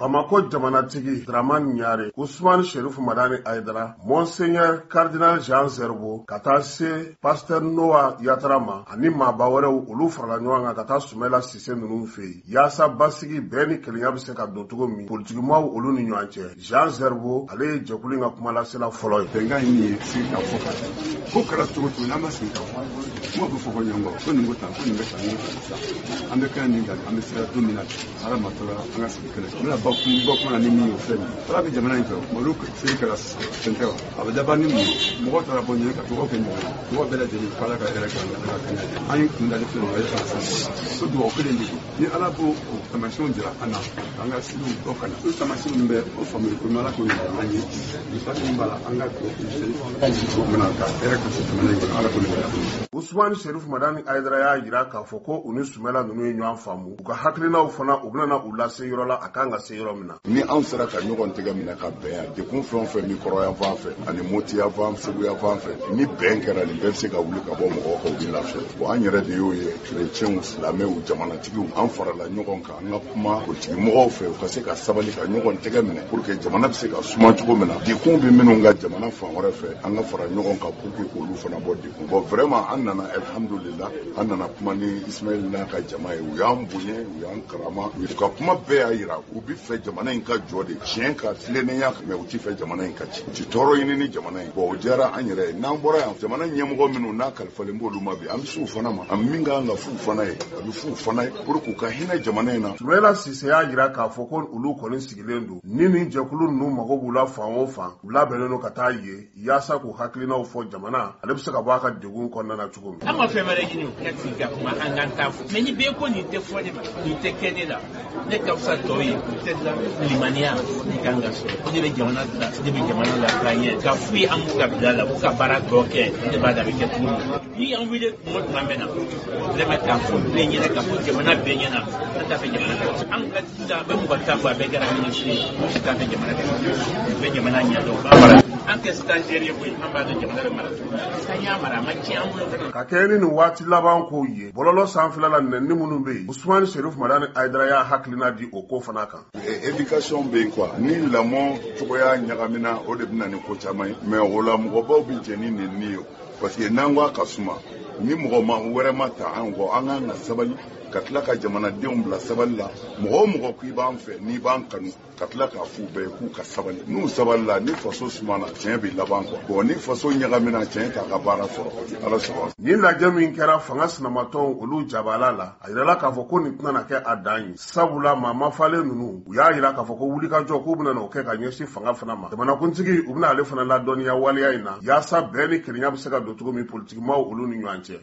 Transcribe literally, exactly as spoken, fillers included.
Bamako jamanatigi Dramane Ɲare, Ousmane Cherif Madani Aidara, Monseigneur Cardinal Jean Zerbo, ka taa se Pasteur Noah Yatarama ani maaba wɛrɛw olu farala ɲɔgɔn kan ka taa Sumela Sise ninnu fɛ yen yaasa basigi bɛɛ ni kelenya bɛ se ka don cogo min politikimaw olu ni ɲɔgɔn cɛ. Jean Zerbo ale ye jɛkulu in ka kuma lasela fɔlɔ ye. Bɛnkan in ye sigi ka fɔ ka ko kɛra cogo cogo n'an ma sigi ka fɔ kuma bɛ fɔ ko ɲɔgɔn kɔ ko nin ko tan ko nin bɛ tan nin bɛ tan an bɛ kɛra nin kan an bɛ sira don min na ala ma tora an ka sigi kɛlɛ n bɛna bɔ bɔ kuma na ni min y'o fɛn min ala bɛ jamana in fɛ malo sigi kɛra fɛn tɛ wa a bɛ laban ni mun mɔgɔ taara bɔ ɲini ka tɔgɔ kɛ ɲɔgɔn tɔgɔ bɛɛ lajɛlen ko ala ka hɛrɛ kɛ ala ka kɛnɛ an ye kun dali fɛn o ye k'a san ko dugawu kelen de don ni ala b'o o tamasiyɛnw jira an na an ka sigiw dɔ kana o tamasiyɛnw bɛ o faamuyali ko ala k'o yira an ye nafa min b'a la an ka dugawu mina ka hɛrɛ ka se jamana in kɔnɔ ala k'o yira. Ousmane Cherif Madani Aidara y'a jira k'a fɔ ko u ni Sumela ninnu ye ɲɔgɔn faamu u ka hakilinaw fana u bɛna u lase yɔrɔ la a kan ka se yɔrɔ min na. Ni anw sera ka ɲɔgɔn tɛgɛ minɛ ka bɛn yan dekun fɛn o fɛn ni kɔrɔya fan fɛ ani motiya fan seguya fan fɛ ni bɛn kɛra nin bɛɛ bɛ se ka wuli ka bɔ mɔgɔw kan u bɛ lafiya. Bon an yɛrɛ de y'o ye kerecɛnw silamɛw jamanatigiw an farala ɲɔgɔn kan an ka kuma politiki mɔgɔw fɛ u ka se ka sabali ka ɲɔgɔn tɛgɛ minɛ pour que jamana bɛ se ka suma cogo min na dekun bɛ minnu ka jamana fan wɛrɛ fɛ an ka fara ɲɔgɔn kan pour que k'olu fana bɔ dekun. Bon vraiment an nana alhamdulillah an nana kuma ni Ismaël n'a ka jama ye u y'an bonya u y'an karama u ka kuma bɛɛ y'a yira u bɛ fɛ jamana in ka jɔ de tiɲɛ ka tilennenya mɛ u tɛ fɛ jamana in ka ci u tɛ tɔɔrɔ ɲini ni jamana in. Bon o diyara an yɛrɛ ye n'an bɔra yan jamana ɲɛmɔgɔ minnu n'a kalifalen b'olu ma bi an bɛ s'u fana ma an min kan ka f'u fana ye a bɛ f'u fana ye pour k'u ka hinɛ jamana in na. Sumela Sise y'a jira k'a fɔ ko olu kɔni sigilen don ni nin jɛkulu ninnu mago b'u la fan o fan u labɛnnen don ka taa ye yaasa k'u hakilinaw fɔ jamana ale bɛ se ka bɔ a ka degun kɔnɔna na cogo min. An ma fɛn wɛrɛ ɲini o ka sigi ka kuma an k'an ta fɔ mɛ ni bɛɛ ko nin tɛ fɔ ne ma nin tɛ kɛ ne la ne ka fisa tɔw ye peut-être la limaniya ne kan ka sɔrɔ o de bɛ jamana la ne bɛ jamana la ka ɲɛ ka f'u ye an b'u ka bila la k'u ka baara tɔ kɛ ne b'a da a bɛ kɛ cogo min ni an wele tuma o tuma bɛ na ne bɛ k'a fɔ bɛɛ ɲɛna k'a fɔ jamana bɛɛ ɲɛna an t'a fɛ jamana ka ci an ka sisan an bɛ mɔgɔ ta fɔ a bɛɛ kɛra minisiri ye o si t'a fɛ jamana ka ci bɛɛ jamana ɲɛdɔn b'a mara an kɛ stagiaire ye koyi an b'a dɔn jamana bɛ mara an y'a mara a ma tiɲɛ an bolo fana. Ka kɛ ni nin waati laban kow ye bɔlɔlɔ sanfɛla la nɛni minnu bɛ yen Ousmane Cherif Madani Aidara y'a hakilina di o ko fana kan. Éducation bɛ yen quoi ni lamɔ cogoya ɲagamina o de bɛna ni ko caman ye mais o la mɔgɔbaw bɛ jɛ ni nɛni ye parce que n'an ko a ka suma ni mɔgɔ ma wɛrɛ ma ta an kɔ an kan ka sabali ka tila ka jamanadenw bila sabali la mɔgɔ o mɔgɔ k'i b'an fɛ n'i b'an kanu ka tila k'a f'u bɛɛ k'u ka sabali n'u sabali la ni faso sumana tiɲɛ bɛ laban kɔ bon ni faso ɲagamina tiɲɛ t'a ka baara sɔrɔ ala sɔrɔ. Ni lajɛ min kɛra fanga sinamatɔw olu jabala la a yirala k'a fɔ ko nin tɛna kɛ a dan ye sabula maa mafalen ninnu u y'a yira k'a fɔ ko wulikajɔ k'u bɛna o kɛ ka ɲɛsin fanga fana ma jamanakuntigi u bɛna ale fana ladɔnniya waleya in na yaasa bɛɛ ni kelenya bɛ se ka don cogo min politikimaw olu ni ɲɔgɔn cɛ.